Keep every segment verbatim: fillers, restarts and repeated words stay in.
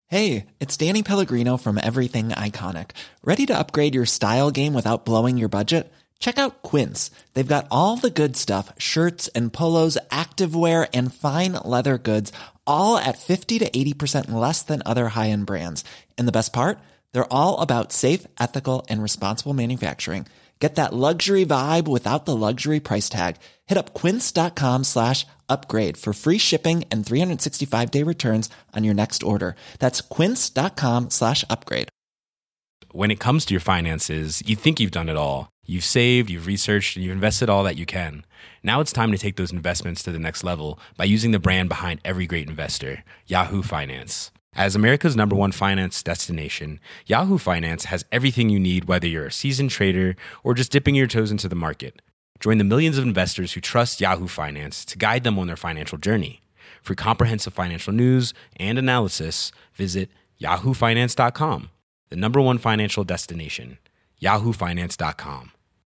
Hey, it's Danny Pellegrino from Everything Iconic. Ready to upgrade your style game without blowing your budget? Check out Quince. They've got all the good stuff, shirts and polos, activewear, and fine leather goods, all at fifty to eighty percent less than other high-end brands. And the best part? They're all about safe, ethical, and responsible manufacturing. Get that luxury vibe without the luxury price tag. Hit up quince.com slash upgrade for free shipping and three sixty-five day returns on your next order. That's quince.com slash upgrade. When it comes to your finances, you think you've done it all. You've saved, you've researched, and you've invested all that you can. Now it's time to take those investments to the next level by using the brand behind every great investor, Yahoo Finance. As America's number one finance destination, Yahoo Finance has everything you need, whether you're a seasoned trader or just dipping your toes into the market. Join the millions of investors who trust Yahoo Finance to guide them on their financial journey. For comprehensive financial news and analysis, visit yahoo finance dot com, the number one financial destination, yahoo finance dot com.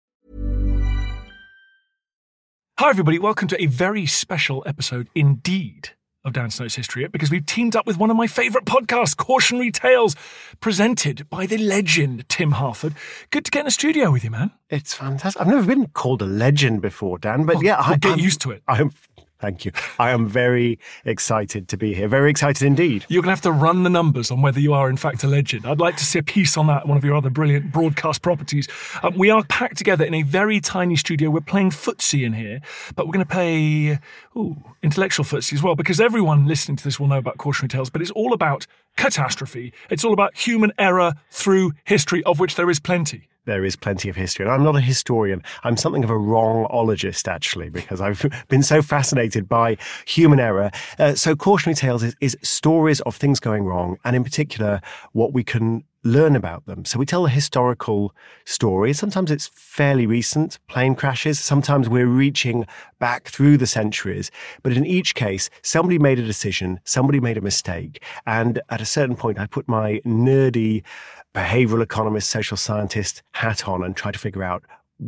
Hi, everybody. Welcome to a very special episode indeed of Dan Snow's History Hit, because we've teamed up with one of my favourite podcasts, Cautionary Tales, presented by the legend Tim Harford. Good to get in a studio with you, man. It's fantastic. I've never been called a legend before, Dan, but oh, yeah, well, I, get I'm, used to it. I'm, thank you. I am very excited to be here. Very excited indeed. You're going to have to run the numbers on whether you are in fact a legend. I'd like to see a piece on that, one of your other brilliant broadcast properties. Um, we are packed together in a very tiny studio. We're playing footsie in here, but we're going to play ooh, intellectual footsie as well, because everyone listening to this will know about Cautionary Tales, but it's all about catastrophe. It's all about human error through history, of which there is plenty. There is plenty of history. And I'm not a historian. I'm something of a wrongologist, actually, because I've been so fascinated by human error. Uh, so Cautionary Tales is, is stories of things going wrong, and in particular, what we can learn about them. So we tell a historical story. Sometimes it's fairly recent, plane crashes. Sometimes we're reaching back through the centuries. But in each case, somebody made a decision, somebody made a mistake. And at a certain point, I put my nerdy behavioral economist, social scientist hat on and try to figure out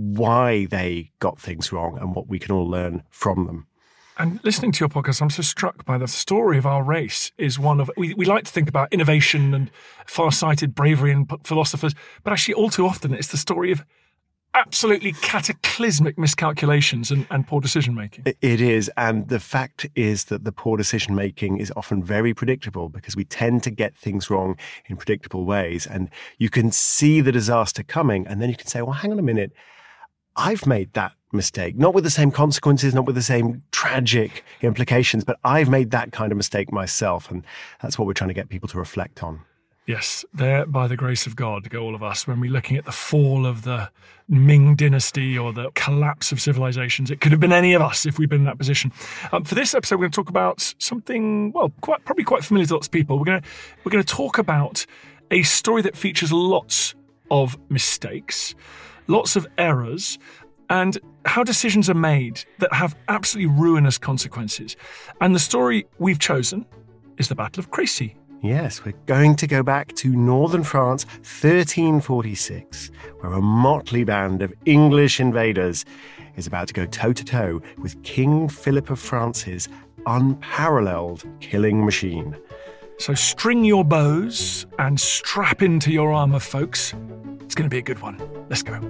why they got things wrong and what we can all learn from them. And listening to your podcast, I'm so struck by the story of our race is one of, we, we like to think about innovation and far-sighted bravery and philosophers, but actually all too often it's the story of absolutely cataclysmic miscalculations and, and poor decision-making. It is. And the fact is that the poor decision-making is often very predictable, because we tend to get things wrong in predictable ways. And you can see the disaster coming, and then you can say, well, hang on a minute, I've made that mistake, not with the same consequences, not with the same tragic implications, but I've made that kind of mistake myself. And that's what we're trying to get people to reflect on. Yes, there, by the grace of God, go all of us, when we're looking at the fall of the Ming dynasty or the collapse of civilizations. It could have been any of us if we'd been in that position. Um, for this episode, we're going to talk about something, well, quite probably quite familiar to lots of people. We're going to we're going to talk about a story that features lots of mistakes, lots of errors, and how decisions are made that have absolutely ruinous consequences. And the story we've chosen is the Battle of Crécy. Yes, we're going to go back to northern France, thirteen forty-six, where a motley band of English invaders is about to go toe-to-toe with King Philip of France's unparalleled killing machine. So string your bows and strap into your armour, folks. It's going to be a good one. Let's go.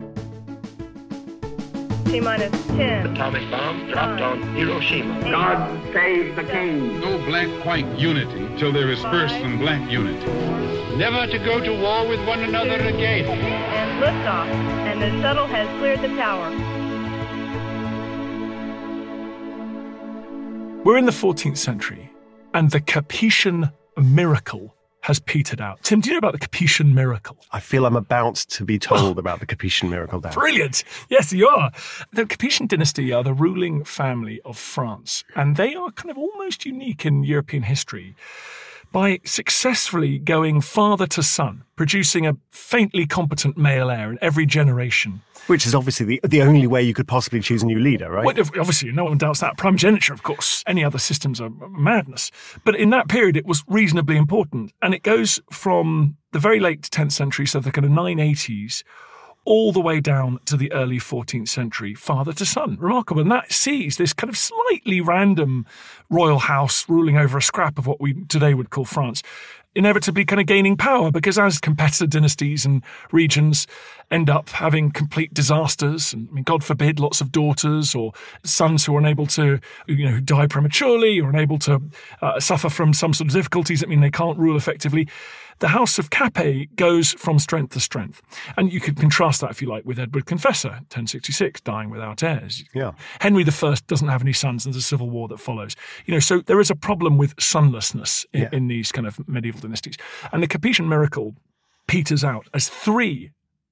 T-minus ten. Atomic bomb dropped on Hiroshima. God save the king. No black-white unity till there is first some black unity. Never to go to war with one another again. And liftoff, and the shuttle has cleared the tower. We're in the fourteenth century, and the Capetian miracle has petered out. Tim, do you know about the Capetian miracle? I feel I'm about to be told about the Capetian miracle, Dan. Brilliant. Yes, you are. The Capetian dynasty are the ruling family of France, and they are kind of almost unique in European history by successfully going father to son, producing a faintly competent male heir in every generation. Which is obviously the, the only way you could possibly choose a new leader, right? Well, obviously, no one doubts that. Primogeniture, of course. Any other systems are madness. But in that period, it was reasonably important. And it goes from the very late tenth century, so the kind of nine eighties, all the way down to the early fourteenth century, father to son. Remarkable. And that sees this kind of slightly random royal house ruling over a scrap of what we today would call France, inevitably kind of gaining power, because as competitor dynasties and regions end up having complete disasters, and I mean, God forbid, lots of daughters or sons who are unable to, you know, who die prematurely or unable to uh, suffer from some sort of difficulties that mean they can't rule effectively, the House of Capet goes from strength to strength. And you could contrast that, if you like, with Edward Confessor, ten sixty-six, dying without heirs. Yeah. Henry the First doesn't have any sons, and there's a civil war that follows. You know, so there is a problem with sonlessness in, Yeah. in these kind of medieval dynasties. And the Capetian miracle peters out as three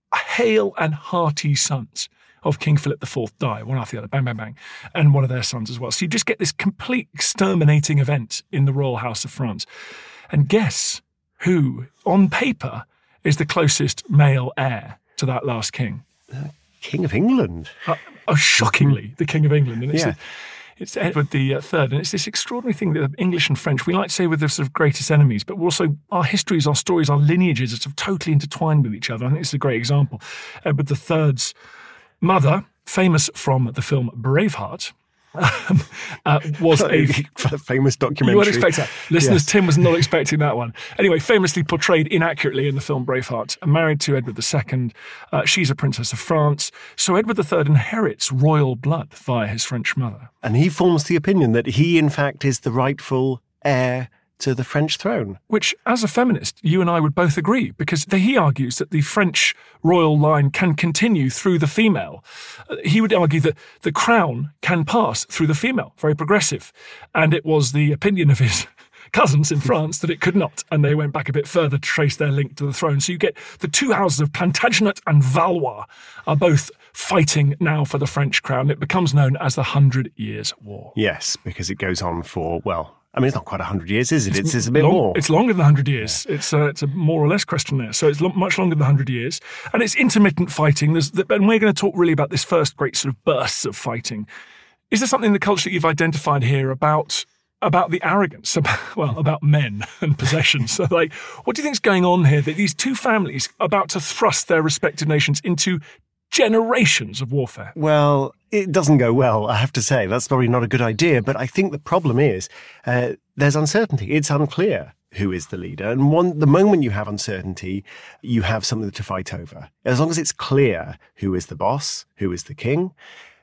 hale and hearty sons of King Philip the Fourth die, one after the other, bang, bang, bang, and one of their sons as well. So you just get this complete exterminating event in the royal house of France. And guess who, on paper, is the closest male heir to that last king? King of England. Uh, oh, shockingly, the King of England. And it's, Yeah. a, it's Edward the uh, Third. And it's this extraordinary thing that English and French, we like to say we're the sort of greatest enemies, but we're also, our histories, our stories, our lineages are sort of totally intertwined with each other. I think it's a great example. Edward the Third's mother, famous from the film Braveheart, um, uh, was a famous documentary. You weren't expecting that. Listeners, Yes. Tim was not expecting that one. Anyway, famously portrayed inaccurately in the film Braveheart, married to Edward the Second. Uh, she's a princess of France. So Edward the Third inherits royal blood via his French mother. And he forms the opinion that he, in fact, is the rightful heir to the French throne. Which, as a feminist, you and I would both agree, because he argues that the French royal line can continue through the female. Uh, he would argue that the crown can pass through the female, very progressive. And it was the opinion of his cousins in France that it could not, and they went back a bit further to trace their link to the throne. So you get the two houses of Plantagenet and Valois are both fighting now for the French crown. It becomes known as the Hundred Years' War. Yes, because it goes on for, well, I mean, it's not quite one hundred years, is it? It's, it's a bit long, more. It's longer than one hundred years. Yeah. It's, a, it's a more or less question there. So it's lo- much longer than one hundred years. And it's intermittent fighting. There's the, and we're going to talk really about this first great sort of bursts of fighting. Is there something in the culture that you've identified here about about the arrogance, about, well, about men and possessions? So, like, what do you think is going on here that these two families are about to thrust their respective nations into generations of warfare? Well, it doesn't go well, I have to say. That's probably not a good idea. But I think the problem is uh, there's uncertainty. It's unclear who is the leader. And one, the moment you have uncertainty, you have something to fight over. As long as it's clear who is the boss, who is the king,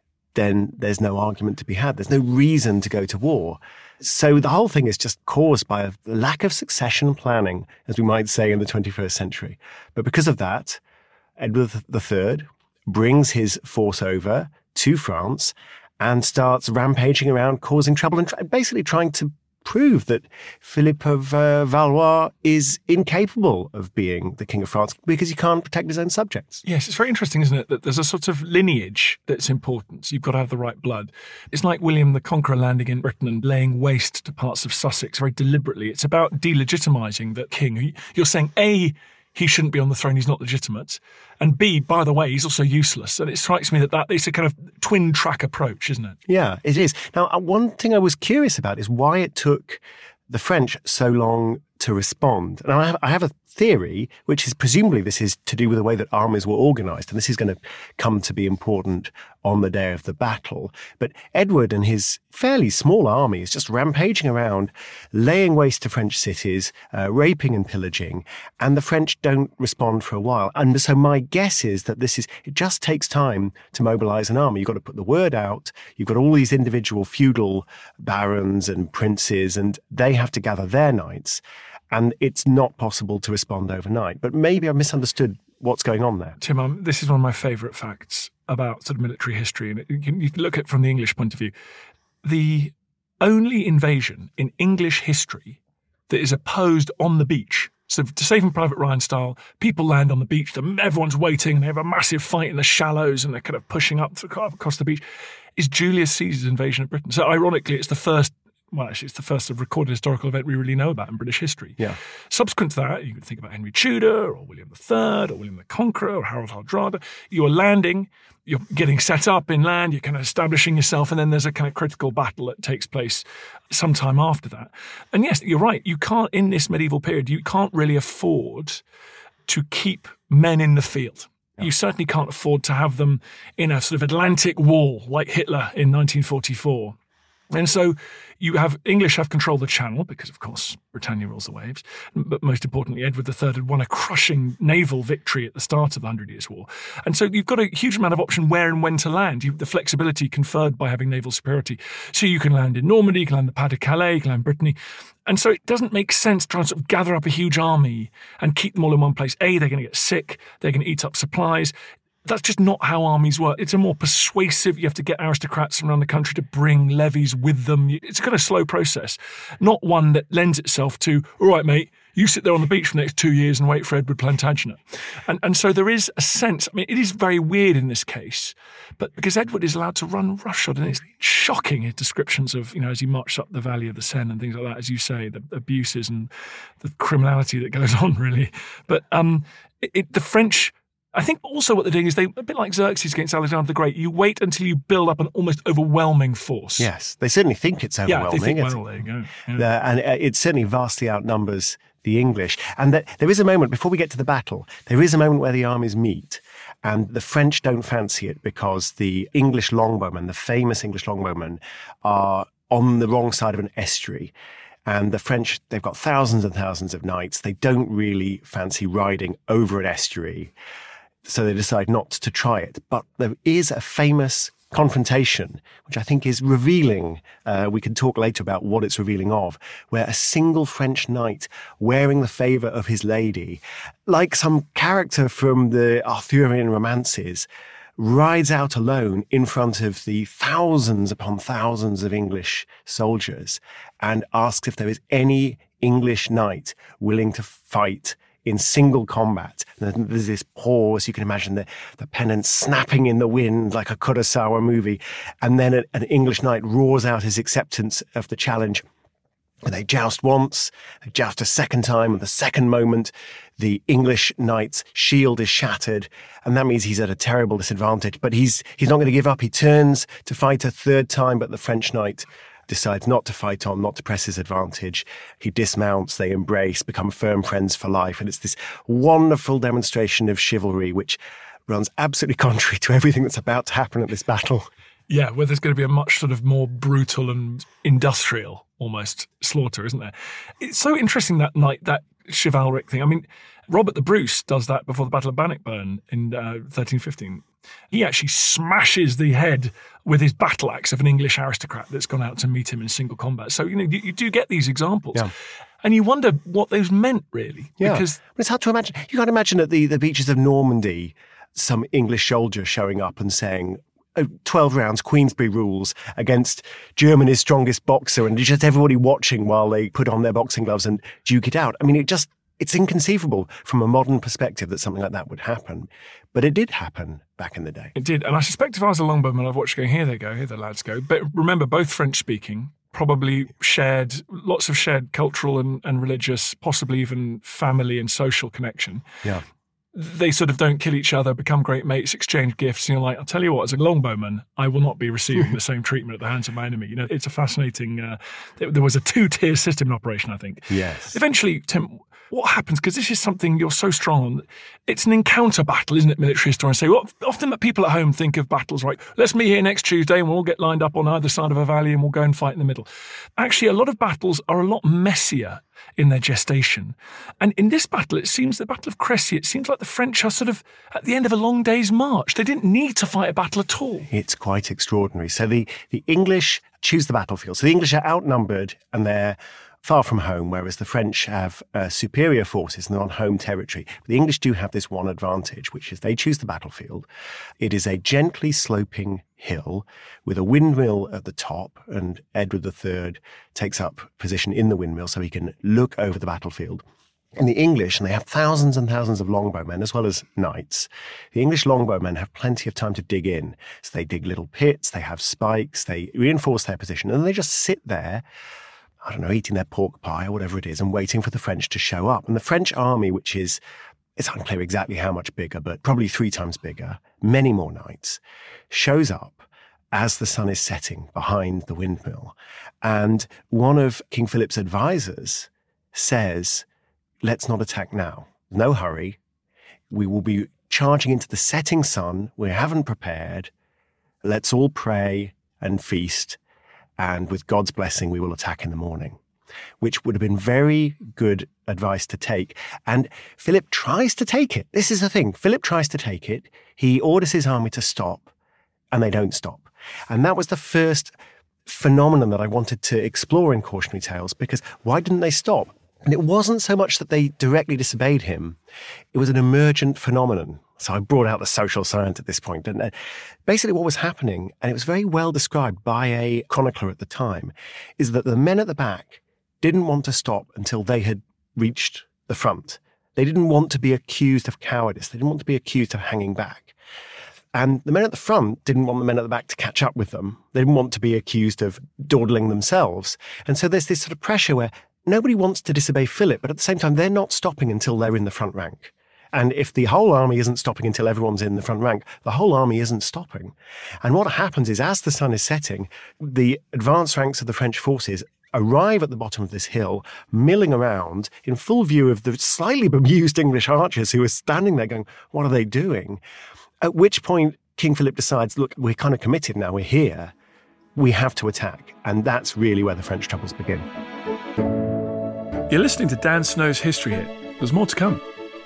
then there's no argument to be had. There's no reason to go to war. So the whole thing is just caused by a lack of succession planning, as we might say in the twenty-first century. But because of that, Edward the Third brings his force over to France and starts rampaging around, causing trouble and try, basically trying to prove that Philip of uh, Valois is incapable of being the King of France because he can't protect his own subjects. Yes, it's very interesting, isn't it, that there's a sort of lineage that's important. You've got to have the right blood. It's like William the Conqueror landing in Britain and laying waste to parts of Sussex very deliberately. It's about delegitimising the king. You're saying, A, he shouldn't be on the throne, he's not legitimate. And B, by the way, he's also useless. And it strikes me that, that it's a kind of twin track approach, isn't it? Yeah, it is. Now, one thing I was curious about is why it took the French so long to respond. And I have, I have a theory, which is presumably this is to do with the way that armies were organised, and this is going to come to be important on the day of the battle. But Edward and his fairly small army is just rampaging around, laying waste to French cities, uh, raping and pillaging, and the French don't respond for a while. And so my guess is that this is, it just takes time to mobilise an army. You've got to put the word out. You've got all these individual feudal barons and princes, and they have to gather their knights. And it's not possible to respond overnight. But maybe I've misunderstood what's going on there. Tim, um, this is one of my favourite facts about sort of military history. And you can, you can look at it from the English point of view. The only invasion in English history that is opposed on the beach, so to Saving Private Ryan style, people land on the beach, everyone's waiting, and they have a massive fight in the shallows, and they're kind of pushing up across the beach, is Julius Caesar's invasion of Britain. So ironically, it's the first Well, actually, it's the first recorded historical event we really know about in British history. Yeah. Subsequent to that, you could think about Henry Tudor or William the Third or William the Conqueror or Harold Hardrada. You're landing, you're getting set up in land, you're kind of establishing yourself, and then there's a kind of critical battle that takes place sometime after that. And yes, you're right, you can't, in this medieval period, you can't really afford to keep men in the field. Yeah. You certainly can't afford to have them in a sort of Atlantic wall like Hitler in nineteen forty-four. And so you have English have control of the Channel because, of course, Britannia rules the waves. But most importantly, Edward the Third had won a crushing naval victory at the start of the Hundred Years' War. And so you've got a huge amount of option where and when to land. You, the flexibility conferred by having naval superiority. So you can land in Normandy, you can land the Pas de Calais, you can land Brittany. And so it doesn't make sense to try and sort of gather up a huge army and keep them all in one place. A, they're going to get sick, they're going to eat up supplies. That's just not how armies work. It's a more persuasive, you have to get aristocrats around the country to bring levies with them. It's a kind of slow process, not one that lends itself to, all right, mate, you sit there on the beach for the next two years and wait for Edward Plantagenet. And, and so there is a sense, I mean, it is very weird in this case, but because Edward is allowed to run roughshod, and it's shocking, his descriptions of, you know, as he marched up the valley of the Seine and things like that, as you say, the abuses and the criminality that goes on, really. But um, it, it, the French... I think also what they're doing is they, a bit like Xerxes against Alexander the Great, you wait until you build up an almost overwhelming force. Yes, they certainly think it's overwhelming. Yeah, they think, well, there you go. Yeah. Uh, and it certainly vastly outnumbers the English. And that, there is a moment, before we get to the battle, there is a moment where the armies meet. And the French don't fancy it because the English longbowmen, the famous English longbowmen, are on the wrong side of an estuary. And the French, they've got thousands and thousands of knights. They don't really fancy riding over an estuary. So they decide not to try it. But there is a famous confrontation, which I think is revealing. Uh, we can talk later about what it's revealing of, where a single French knight wearing the favour of his lady, like some character from the Arthurian romances, rides out alone in front of the thousands upon thousands of English soldiers and asks if there is any English knight willing to fight in single combat. And there's this pause. You can imagine the, the pennant snapping in the wind like a Kurosawa movie. And then a, an English knight roars out his acceptance of the challenge. And they joust once, they joust a second time, and the second moment, the English knight's shield is shattered, and that means he's at a terrible disadvantage. But he's he's not going to give up. He turns to fight a third time, but the French knight decides not to fight on, not to press his advantage. He dismounts, they embrace, become firm friends for life. And it's this wonderful demonstration of chivalry, which runs absolutely contrary to everything that's about to happen at this battle. Yeah, where there's going to be a much sort of more brutal and industrial almost slaughter, isn't there? It's so interesting, that night, that chivalric thing. I mean, Robert the Bruce does that before the Battle of Bannockburn in uh, thirteen fifteen. He actually smashes the head with his battle axe of an English aristocrat that's gone out to meet him in single combat. So, you know, you, you do get these examples. Yeah. And you wonder what those meant, really. Yeah. Because but it's hard to imagine. You can't imagine at the, the beaches of Normandy, some English soldier showing up and saying, oh, twelve rounds, Queensberry rules, against Germany's strongest boxer, and just everybody watching while they put on their boxing gloves and duke it out. I mean, it just, it's inconceivable from a modern perspective that something like that would happen. But it did happen back in the day. It did. And I suspect if I was a longbowman, I'd watch going, here they go, here the lads go. But remember, both French-speaking, probably shared, lots of shared cultural and, and religious, possibly even family and social connection. Yeah. They sort of don't kill each other, become great mates, exchange gifts. And you're like, I'll tell you what, as a longbowman, I will not be receiving the same treatment at the hands of my enemy. You know, it's a fascinating, uh, there was a two-tier system in operation, I think. Yes. Eventually, Tim, what happens, because this is something you're so strong on, it's an encounter battle, isn't it, military historians say? Well, often people at home think of battles like, let's meet here next Tuesday and we'll all get lined up on either side of a valley and we'll go and fight in the middle. Actually, a lot of battles are a lot messier in their gestation. And in this battle, it seems, the Battle of Crécy, it seems like the French are sort of at the end of a long day's march. They didn't need to fight a battle at all. It's quite extraordinary. So the, the English choose the battlefield. So the English are outnumbered and they're far from home, whereas the French have uh, superior forces and they're on home territory. But the English do have this one advantage, which is they choose the battlefield. It is a gently sloping hill with a windmill at the top, and Edward the Third takes up position in the windmill so he can look over the battlefield. And the English, and they have thousands and thousands of longbowmen as well as knights, the English longbowmen have plenty of time to dig in. So they dig little pits, they have spikes, they reinforce their position, and they just sit there, I don't know, eating their pork pie or whatever it is, and waiting for the French to show up. And the French army, which is, it's unclear exactly how much bigger, but probably three times bigger, many more knights, shows up as the sun is setting behind the windmill. And one of King Philip's advisors says, let's not attack now. No hurry. We will be charging into the setting sun. We haven't prepared. Let's all pray and feast. and with God's blessing, we will attack in the morning, which would have been very good advice to take. And Philip tries to take it. This is the thing. Philip tries to take it. He orders his army to stop, and they don't stop. And that was the first phenomenon that I wanted to explore in Cautionary Tales, because why didn't they stop? And it wasn't so much that they directly disobeyed him. It was an emergent phenomenon. So I brought out the social science at this point. And basically what was happening, and it was very well described by a chronicler at the time, is that the men at the back didn't want to stop until they had reached the front. They didn't want to be accused of cowardice. They didn't want to be accused of hanging back. And the men at the front didn't want the men at the back to catch up with them. They didn't want to be accused of dawdling themselves. And so there's this sort of pressure where nobody wants to disobey Philip, but at the same time, they're not stopping until they're in the front rank. And if the whole army isn't stopping until everyone's in the front rank, the whole army isn't stopping. And what happens is, as the sun is setting, the advanced ranks of the French forces arrive at the bottom of this hill, milling around in full view of the slightly bemused English archers who are standing there going, what are they doing? At which point, King Philip decides, look, we're kind of committed now, we're here, we have to attack. And that's really where the French troubles begin. You're listening to Dan Snow's History Hit. There's more to come.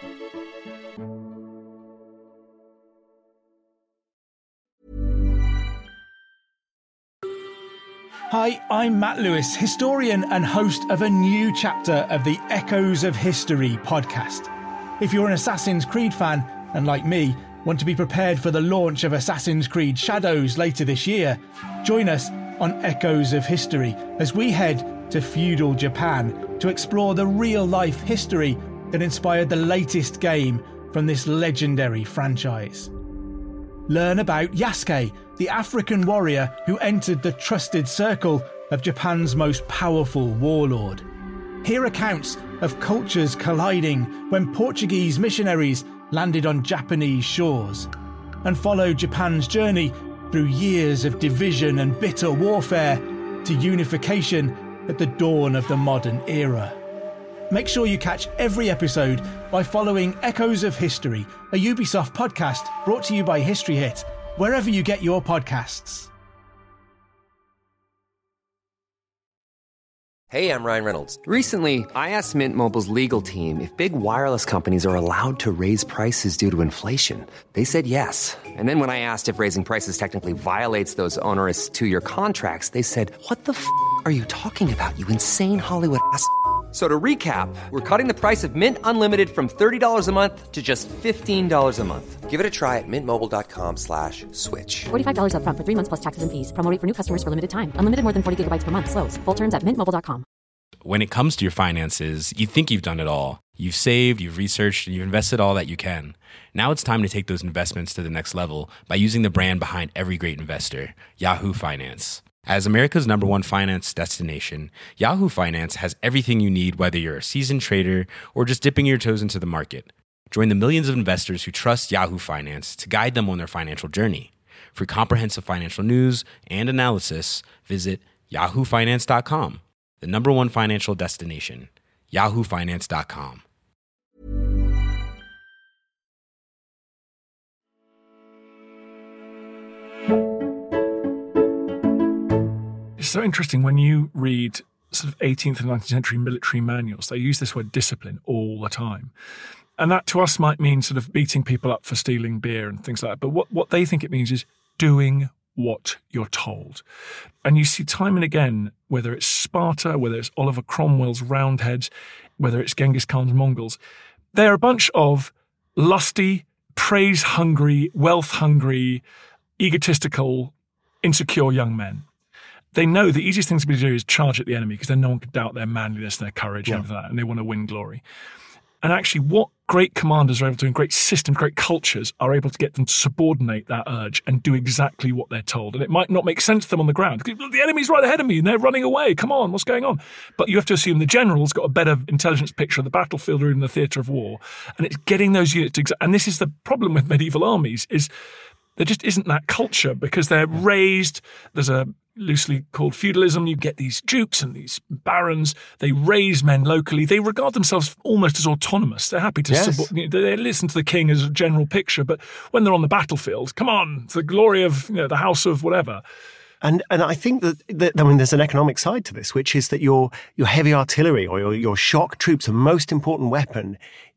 Hi, I'm Matt Lewis, historian and host of a new chapter of the Echoes of History podcast. If you're an Assassin's Creed fan, and like me, want to be prepared for the launch of Assassin's Creed Shadows later this year, join us on Echoes of History as we head to feudal Japan to explore the real-life history that inspired the latest game from this legendary franchise. Learn about Yasuke, the African warrior who entered the trusted circle of Japan's most powerful warlord. Hear accounts of cultures colliding when Portuguese missionaries landed on Japanese shores, and follow Japan's journey through years of division and bitter warfare to unification at the dawn of the modern era. Make sure you catch every episode by following Echoes of History, a Ubisoft podcast brought to you by History Hit, wherever you get your podcasts. Hey, I'm Ryan Reynolds. Recently, I asked Mint Mobile's legal team if big wireless companies are allowed to raise prices due to inflation. They said yes. And then when I asked if raising prices technically violates those onerous two-year contracts, they said, what the f*** are you talking about, you insane Hollywood ass f- So to recap, we're cutting the price of Mint Unlimited from thirty dollars a month to just fifteen dollars a month. Give it a try at mintmobile.com slash switch. forty-five dollars up front for three months plus taxes and fees. Promo rate for new customers for limited time. Unlimited more than forty gigabytes per month. Slows full terms at mint mobile dot com. When it comes to your finances, you think you've done it all. You've saved, you've researched, and you've invested all that you can. Now it's time to take those investments to the next level by using the brand behind every great investor, Yahoo Finance. As America's number one finance destination, Yahoo Finance has everything you need, whether you're a seasoned trader or just dipping your toes into the market. Join the millions of investors who trust Yahoo Finance to guide them on their financial journey. For comprehensive financial news and analysis, visit yahoo finance dot com, the number one financial destination, yahoo finance dot com. It's so interesting when you read sort of eighteenth and nineteenth century military manuals, they use this word discipline all the time. And that to us might mean sort of beating people up for stealing beer and things like that. But what, what they think it means is doing what you're told. And you see time and again, whether it's Sparta, whether it's Oliver Cromwell's Roundheads, whether it's Genghis Khan's Mongols, they're a bunch of lusty, praise-hungry, wealth-hungry, egotistical, insecure young men. They know the easiest thing to do is charge at the enemy because then no one can doubt their manliness, their courage, yeah. and everything like that, and they want to win glory. And actually what great commanders are able to do in great systems, great cultures, are able to get them to subordinate that urge and do exactly what they're told. And it might not make sense to them on the ground. The enemy's right ahead of me and they're running away. Come on, what's going on? But you have to assume the general's got a better intelligence picture of the battlefield or in the theatre of war. And it's getting those units to... Exa- and this is the problem with medieval armies, is there just isn't that culture because they're raised... There's a loosely called feudalism. You get these dukes and these barons. They raise men locally. They regard themselves almost as autonomous. They're happy to yes. support, they listen to the king as a general picture, but when they're on the battlefield, come on, it's the glory of, you know, the house of whatever. And and I think that, that I mean, there's an economic side to this, which is that your your heavy artillery or your, your shock troops, the most important weapon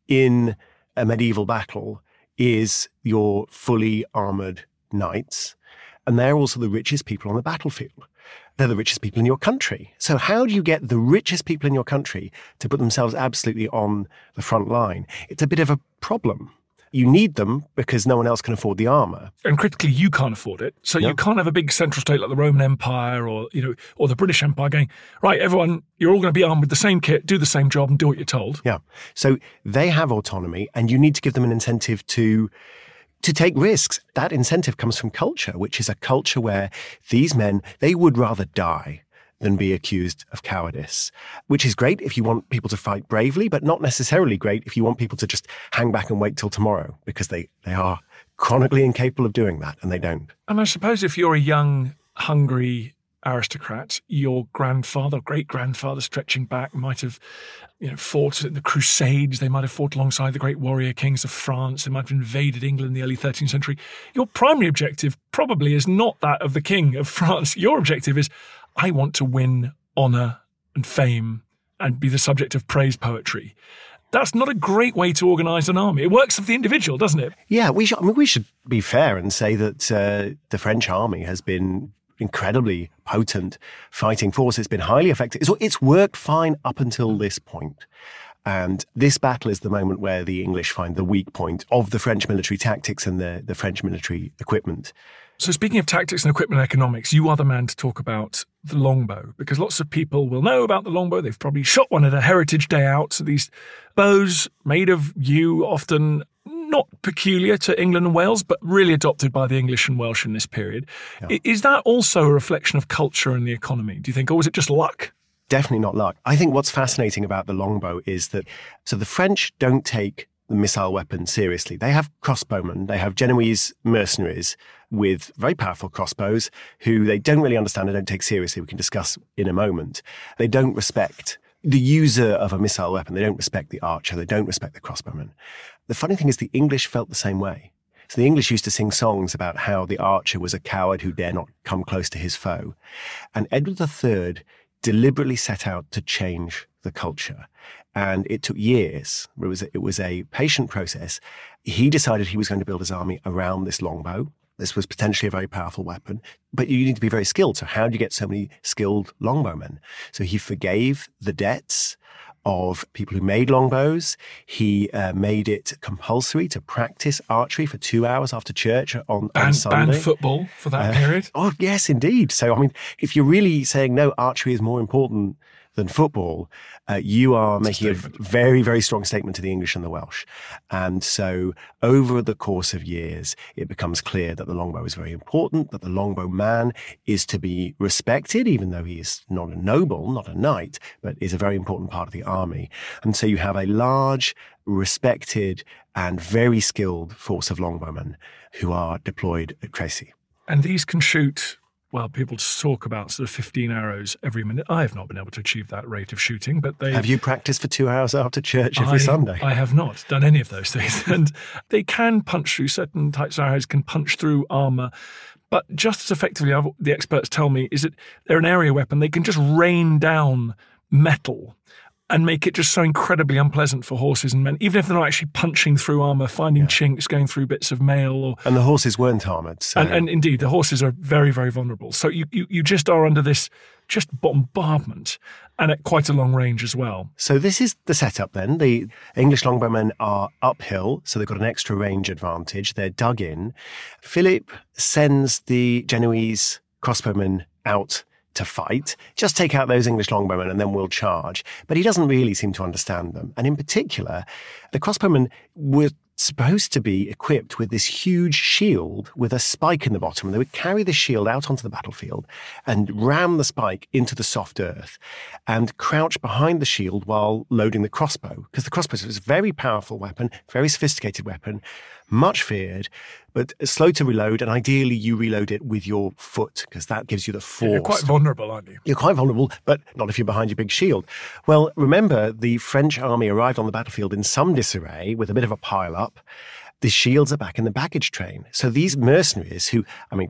in a medieval battle is your fully armoured knights. And they're also the richest people on the battlefield. They're the richest people in your country. So how do you get the richest people in your country to put themselves absolutely on the front line? It's a bit of a problem. You need them because no one else can afford the armour. And critically, you can't afford it. So yep. you can't have a big central state like the Roman Empire or, you know, or the British Empire going, right, everyone, you're all going to be armed with the same kit, do the same job and do what you're told. Yeah. So they have autonomy and you need to give them an incentive to to take risks. That incentive comes from culture, which is a culture where these men, they would rather die than be accused of cowardice, which is great if you want people to fight bravely, but not necessarily great if you want people to just hang back and wait till tomorrow, because they, they are chronically incapable of doing that, and they don't. And I suppose if you're a young, hungry aristocrat, your grandfather, great-grandfather stretching back might have you know, fought in the Crusades. They might have fought alongside the great warrior kings of France. They might have invaded England in the early thirteenth century. Your primary objective probably is not that of the king of France. Your objective is, I want to win honour and fame and be the subject of praise poetry. That's not a great way to organise an army. It works for the individual, doesn't it? Yeah, we should, I mean, we should be fair and say that uh, the French army has been incredibly potent fighting force. It's been highly effective. It's, it's worked fine up until this point. And this battle is the moment where the English find the weak point of the French military tactics and the, the French military equipment. So speaking of tactics and equipment and economics, you are the man to talk about the longbow, because lots of people will know about the longbow. They've probably shot one at a heritage day out. So these bows made of yew, often not peculiar to England and Wales, but really adopted by the English and Welsh in this period. Yeah. Is that also a reflection of culture and the economy, do you think, or was it just luck? Definitely not luck. I think what's fascinating about the longbow is that, so the French don't take the missile weapon seriously. They have crossbowmen, they have Genoese mercenaries with very powerful crossbows who they don't really understand and don't take seriously. We can discuss in a moment. They don't respect the user of a missile weapon. They don't respect the archer. They don't respect the crossbowman. The funny thing is the English felt the same way. So the English used to sing songs about how the archer was a coward who dare not come close to his foe. And Edward the Third deliberately set out to change the culture. And it took years. It was, it was a patient process. He decided he was going to build his army around this longbow. This was potentially a very powerful weapon, but you need to be very skilled. So how do you get so many skilled longbowmen? So he forgave the debts of people who made longbows. He uh, made it compulsory to practice archery for two hours after church on, ban, on Sunday. Banned football for that uh, period. Oh, yes, indeed. So, I mean, if you're really saying, no, archery is more important than football, uh, you are That's making a, a very, very strong statement to the English and the Welsh. And so over the course of years, it becomes clear that the longbow is very important, that the longbow man is to be respected, even though he is not a noble, not a knight, but is a very important part of the army. And so you have a large, respected, and very skilled force of longbowmen who are deployed at Crécy. And these can shoot... Well, people talk about sort of fifteen arrows every minute. I have not been able to achieve that rate of shooting, but they... Have you practiced for two hours after church every I, Sunday? I have not done any of those things. And they can punch through, certain types of arrows can punch through armour, but just as effectively, I've, the experts tell me, is that they're an area weapon. They can just rain down metal and make it just so incredibly unpleasant for horses and men, even if they're not actually punching through armour, finding yeah. chinks, going through bits of mail. Or, and the horses weren't armoured. So. And, and indeed, the horses are very, very vulnerable. So you, you, you just are under this just bombardment and at quite a long range as well. So this is the setup then. The English longbowmen are uphill, so they've got an extra range advantage. They're dug in. Philip sends the Genoese crossbowmen out to fight, just take out those English longbowmen and then we'll charge. But he doesn't really seem to understand them. And in particular, the crossbowmen were supposed to be equipped with this huge shield with a spike in the bottom. They would carry the shield out onto the battlefield and ram the spike into the soft earth and crouch behind the shield while loading the crossbow. Because the crossbow is a very powerful weapon, very sophisticated weapon, much feared, but slow to reload, and ideally you reload it with your foot, because that gives you the force. You're quite vulnerable, aren't you? You're quite vulnerable, but not if you're behind your big shield. Well, remember, the French army arrived on the battlefield in some disarray with a bit of a pile-up. The shields are back in the baggage train. So these mercenaries who, I mean,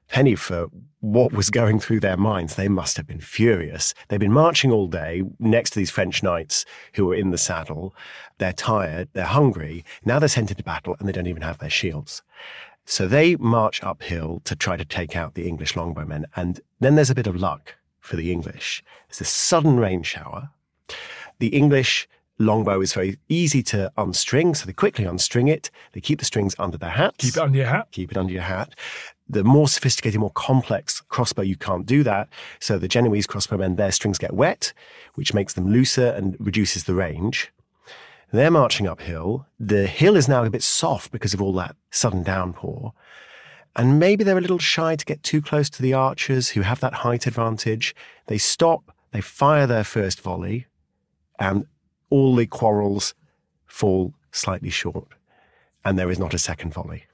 penny for what was going through their minds. They must have been furious. They've been marching all day next to these French knights who are in the saddle. They're tired, they're hungry. Now they're sent into battle and they don't even have their shields. So they march uphill to try to take out the English longbowmen. And then there's a bit of luck for the English. There's a sudden rain shower. The English longbow is very easy to unstring, so they quickly unstring it. They keep the strings under their hats. Keep it under your hat. Keep it under your hat. The more sophisticated, more complex crossbow, you can't do that. So the Genoese crossbowmen, their strings get wet, which makes them looser and reduces the range. They're marching uphill. The hill is now a bit soft because of all that sudden downpour. And maybe they're a little shy to get too close to the archers who have that height advantage. They stop, they fire their first volley, and all the quarrels fall slightly short. And there is not a second volley.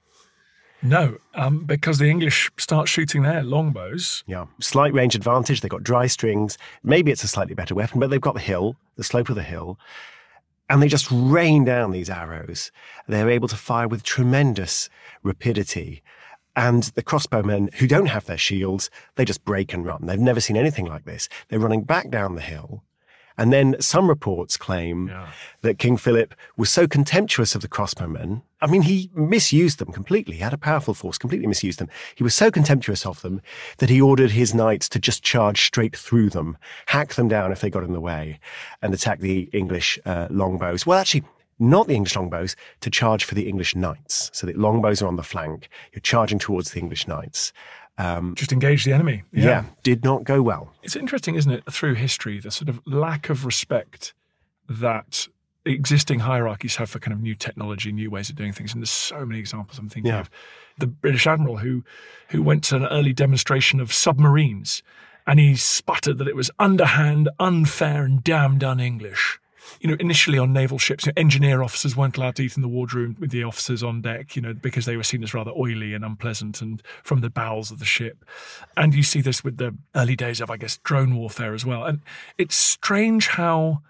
No, um, because the English start shooting their longbows. Yeah, slight range advantage. They've got dry strings. Maybe it's a slightly better weapon, but they've got the hill, the slope of the hill. And they just rain down these arrows. They're able to fire with tremendous rapidity. And the crossbowmen who don't have their shields, they just break and run. They've never seen anything like this. They're running back down the hill. And then some reports claim yeah. that King Philip was so contemptuous of the crossbowmen. I mean, he misused them completely. He had a powerful force, completely misused them. He was so contemptuous of them that he ordered his knights to just charge straight through them, hack them down if they got in the way, and attack the English uh, longbows. Well, actually, not the English longbows, to charge for the English knights. So the longbows are on the flank. You're charging towards the English knights. Um, Just engage the enemy. Yeah. yeah, did not go well. It's interesting, isn't it, through history, the sort of lack of respect that existing hierarchies have for kind of new technology, new ways of doing things. And there's so many examples. I'm thinking yeah. of the British admiral who who went to an early demonstration of submarines, and he sputtered that it was underhand, unfair, and damned un-English. You know, initially on naval ships, you know, engineer officers weren't allowed to eat in the wardroom with the officers on deck, you know, because they were seen as rather oily and unpleasant and from the bowels of the ship. And you see this with the early days of, I guess, drone warfare as well. And it's strange how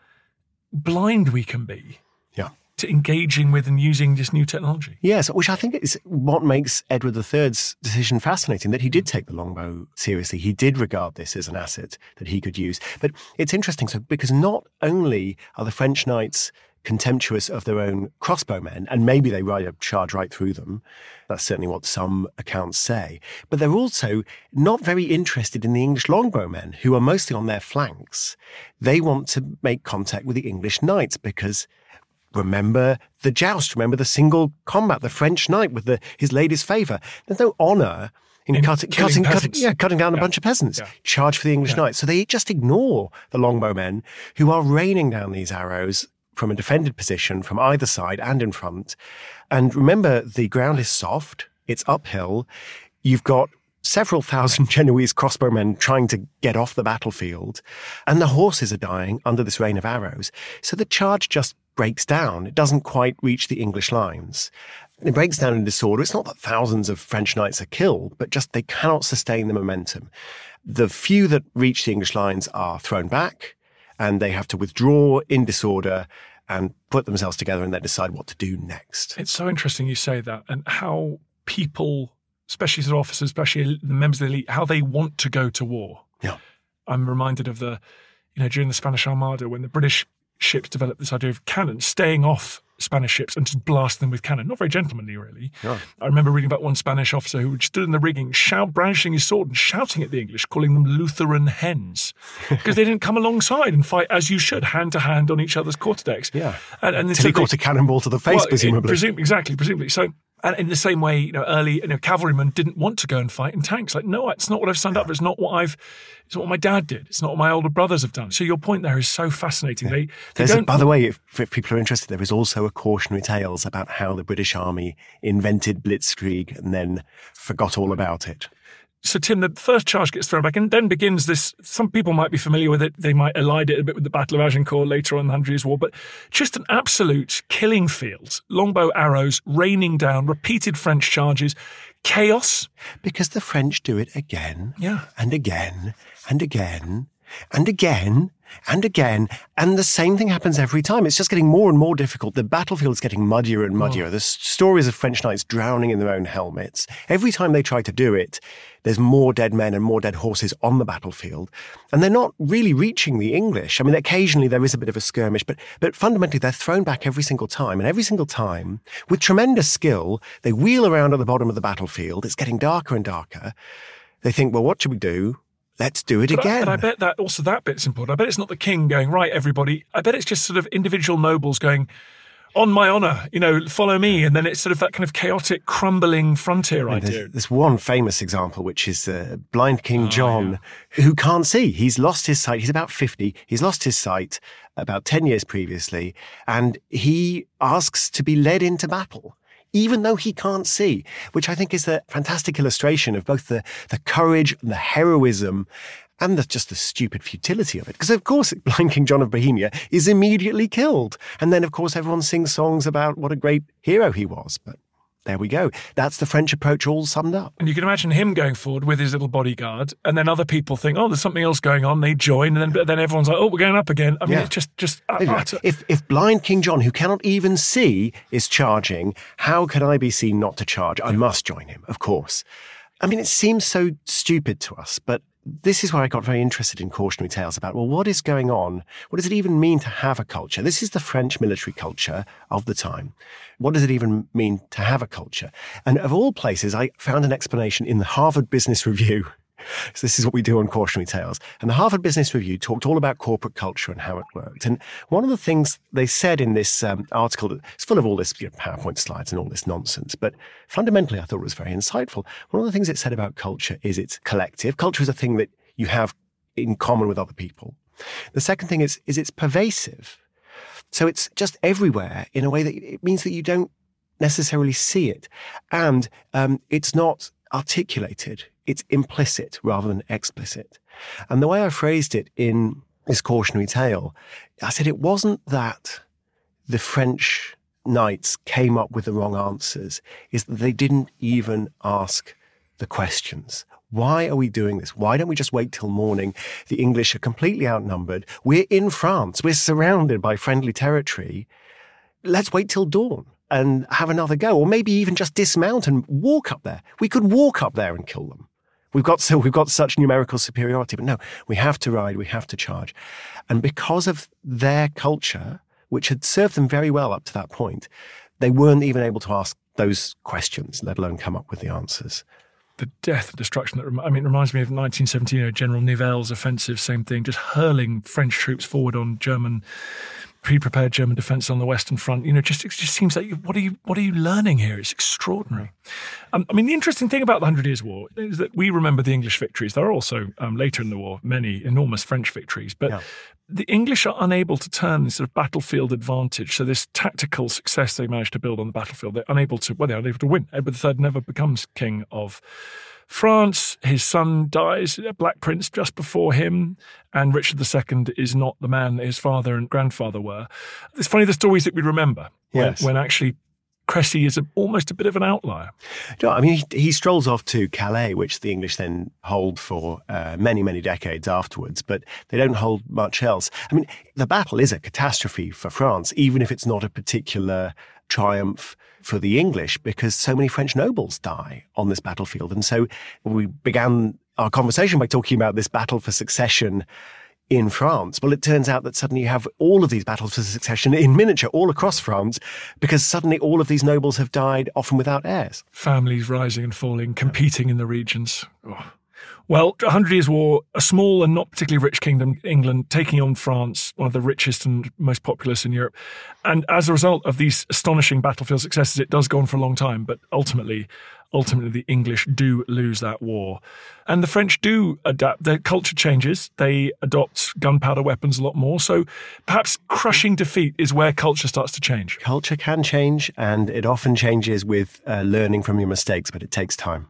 blind we can be yeah. to engaging with and using this new technology. Yes, which I think is what makes Edward the Third's decision fascinating, that he did take the longbow seriously. He did regard this as an asset that he could use. But it's interesting, so because not only are the French knights contemptuous of their own crossbowmen, and maybe they ride a charge right through them, that's certainly what some accounts say, but they're also not very interested in the English longbowmen, who are mostly on their flanks. They want to make contact with the English knights because remember the joust, remember the single combat, the French knight with the, his lady's favour. There's no honour in, in cut, cutting, cutting, yeah, cutting down yeah. a bunch of peasants. Yeah. Charge for the English yeah. knights. So they just ignore the longbowmen who are raining down these arrows from a defended position from either side and in front. And remember, the ground is soft. It's uphill. You've got several thousand Genoese crossbowmen trying to get off the battlefield, and the horses are dying under this rain of arrows. So the charge just breaks down. It doesn't quite reach the English lines. It breaks down in disorder. It's not that thousands of French knights are killed, but just they cannot sustain the momentum. The few that reach the English lines are thrown back, and they have to withdraw in disorder and put themselves together and then decide what to do next. It's so interesting you say that, and how people, especially sort of officers, especially the members of the elite, how they want to go to war. Yeah. I'm reminded of the, you know, during the Spanish Armada, when the British ships developed this idea of cannon, staying off Spanish ships and just blast them with cannon. Not very gentlemanly, really. Yeah. I remember reading about one Spanish officer who stood in the rigging, shout, brandishing his sword and shouting at the English, calling them Lutheran hens, because they didn't come alongside and fight as you should, hand to hand on each other's quarterdecks. Yeah. And, and Until he caught a cannonball to the face, well, presumably. It, presume, exactly, presumably. So, and in the same way, you know, early you know, cavalrymen didn't want to go and fight in tanks. Like, no, it's not what I've signed up for. It's not what I've. It's not what my dad did. It's not what my older brothers have done. So your point there is so fascinating. Yeah. They, they don't. A, by the way, if, if people are interested, there is also a cautionary tales about how the British Army invented blitzkrieg and then forgot all about it. So, Tim, the first charge gets thrown back, and then begins this. Some people might be familiar with it. They might elide it a bit with the Battle of Agincourt later on in the Hundred Years' War, but just an absolute killing field. Longbow arrows raining down, repeated French charges, chaos. Because the French do it again yeah. and again and again and again. and again, and the same thing happens every time. It's just getting more and more difficult. The battlefield's getting muddier and muddier. Oh. There's stories of French knights drowning in their own helmets. Every time they try to do it, there's more dead men and more dead horses on the battlefield. And they're not really reaching the English. I mean, occasionally there is a bit of a skirmish, but, but fundamentally they're thrown back every single time. And every single time, with tremendous skill, they wheel around at the bottom of the battlefield. It's getting darker and darker. They think, well, what should we do? Let's do it but again. I, but I bet that also that bit's important. I bet it's not the king going, right, everybody. I bet it's just sort of individual nobles going, on my honour, you know, follow me. And then it's sort of that kind of chaotic, crumbling frontier and idea. There's, there's one famous example, which is uh, blind King John, oh, yeah. who can't see. He's lost his sight. He's about fifty. He's lost his sight about ten years previously. And he asks to be led into battle, even though he can't see, which I think is a fantastic illustration of both the, the courage and the heroism and the, just the stupid futility of it. Because, of course, blind King John of Bohemia is immediately killed. And then, of course, everyone sings songs about what a great hero he was. But there we go. That's the French approach all summed up. And you can imagine him going forward with his little bodyguard, and then other people think, oh, there's something else going on. They join, and then but then everyone's like, oh, we're going up again. I mean, yeah. it's just... just uh, utter- if, if blind King John, who cannot even see, is charging, how can I be seen not to charge? I must join him, of course. I mean, it seems so stupid to us, but this is where I got very interested in cautionary tales about, well, what is going on? What does it even mean to have a culture? This is the French military culture of the time. What does it even mean to have a culture? And of all places, I found an explanation in the Harvard Business Review. So this is what we do on Cautionary Tales. And the Harvard Business Review talked all about corporate culture and how it worked. And one of the things they said in this um, article, it's full of all this, you know, PowerPoint slides and all this nonsense, but fundamentally I thought it was very insightful. One of the things it said about culture is it's collective. Culture is a thing that you have in common with other people. The second thing is, is it's pervasive. So it's just everywhere in a way that it means that you don't necessarily see it. And um, it's not articulated. It's implicit rather than explicit. And the way I phrased it in this cautionary tale, I said it wasn't that the French knights came up with the wrong answers, is that they didn't even ask the questions. Why are we doing this? Why don't we just wait till morning? The English are completely outnumbered. We're in France. We're surrounded by friendly territory. Let's wait till dawn and have another go, or maybe even just dismount and walk up there. We could walk up there and kill them. We've got so we've got such numerical superiority, but no, we have to ride, we have to charge. And because of their culture, which had served them very well up to that point, they weren't even able to ask those questions, let alone come up with the answers. The death and destruction, that I mean, it reminds me of nineteen seventeen, you know, General Nivelle's offensive, same thing, just hurling French troops forward on German, pre-prepared German defence on the Western Front. You know, just it just seems like, what are you what are you learning here? It's extraordinary. Um, I mean, the interesting thing about the Hundred Years' War is that we remember the English victories. There are also, um, later in the war, many enormous French victories, but yeah. the English are unable to turn this sort of battlefield advantage. So this tactical success they managed to build on the battlefield, they're unable to, well, they're unable to win. Edward the Third never becomes king of France. His son dies, Black Prince, just before him, and Richard the Second is not the man that his father and grandfather were. It's funny, the stories that we remember, yes. when, when actually Cressy is a, almost a bit of an outlier. No, I mean, he, he strolls off to Calais, which the English then hold for uh, many, many decades afterwards, but they don't hold much else. I mean, the battle is a catastrophe for France, even if it's not a particular triumph for the English, because so many French nobles die on this battlefield. And so we began our conversation by talking about this battle for succession in France. Well, it turns out that suddenly you have all of these battles for succession in miniature all across France, because suddenly all of these nobles have died, often without heirs. Families rising and falling, competing in the regions. Oh. Well, a Hundred Years' War, a small and not particularly rich kingdom, England, taking on France, one of the richest and most populous in Europe. And as a result of these astonishing battlefield successes, it does go on for a long time, but ultimately, ultimately the English do lose that war. And the French do adapt. Their culture changes. They adopt gunpowder weapons a lot more. So perhaps crushing defeat is where culture starts to change. Culture can change, and it often changes with uh, learning from your mistakes, but it takes time.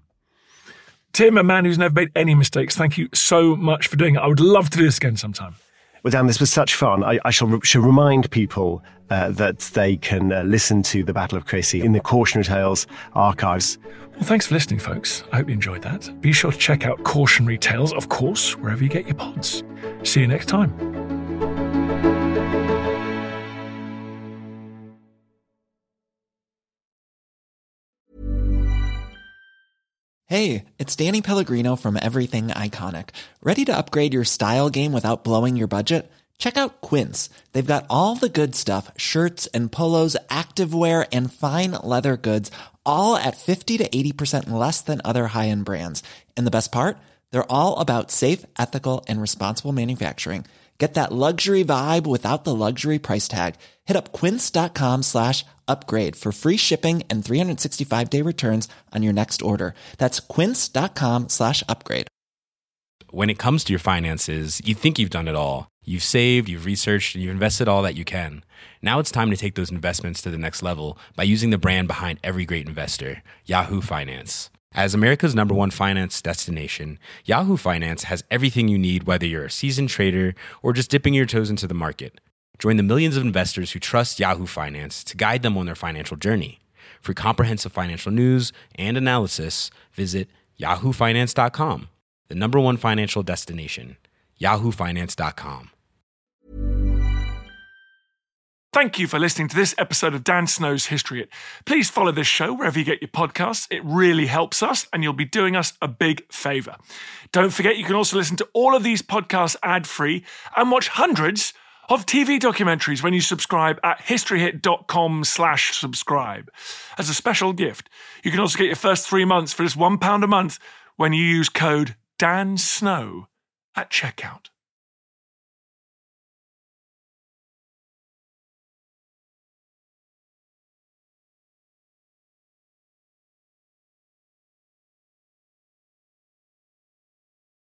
Tim, a man who's never made any mistakes, thank you so much for doing it. I would love to do this again sometime. Well, Dan, this was such fun. I, I shall, re- shall remind people uh, that they can uh, listen to the Battle of Crécy in the Cautionary Tales archives. Well, thanks for listening, folks. I hope you enjoyed that. Be sure to check out Cautionary Tales, of course, wherever you get your pods. See you next time. Hey, it's Danny Pellegrino from Everything Iconic. Ready to upgrade your style game without blowing your budget? Check out Quince. They've got all the good stuff, shirts and polos, activewear, and fine leather goods, all at fifty to eighty percent less than other high-end brands. And the best part? They're all about safe, ethical, and responsible manufacturing. Get that luxury vibe without the luxury price tag. Hit up quince.com slash upgrade for free shipping and three sixty-five day returns on your next order. That's quince.com slash upgrade. When it comes to your finances, you think you've done it all. You've saved, you've researched, and you've invested all that you can. Now it's time to take those investments to the next level by using the brand behind every great investor, Yahoo Finance. As America's number one finance destination, Yahoo Finance has everything you need, whether you're a seasoned trader or just dipping your toes into the market. Join the millions of investors who trust Yahoo Finance to guide them on their financial journey. For comprehensive financial news and analysis, visit yahoo finance dot com, the number one financial destination, yahoo finance dot com. Thank you for listening to this episode of Dan Snow's History Hit. Please follow this show wherever you get your podcasts. It really helps us, and you'll be doing us a big favour. Don't forget, you can also listen to all of these podcasts ad-free and watch hundreds of T V documentaries when you subscribe at historyhit.com slash subscribe. As a special gift, you can also get your first three months for just one pound a month when you use code DANSNOW at checkout.